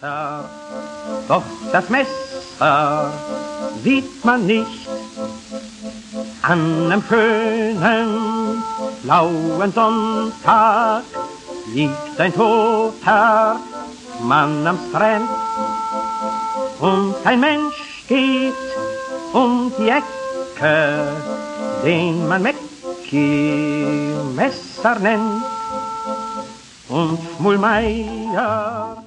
Messer, doch das Messer sieht man nicht. An einem schönen, blauen Sonntag liegt ein toter Mann am Strand. Und ein Mensch geht um die Ecke, den man Mäcki Messer nennt. Und Schmulmeier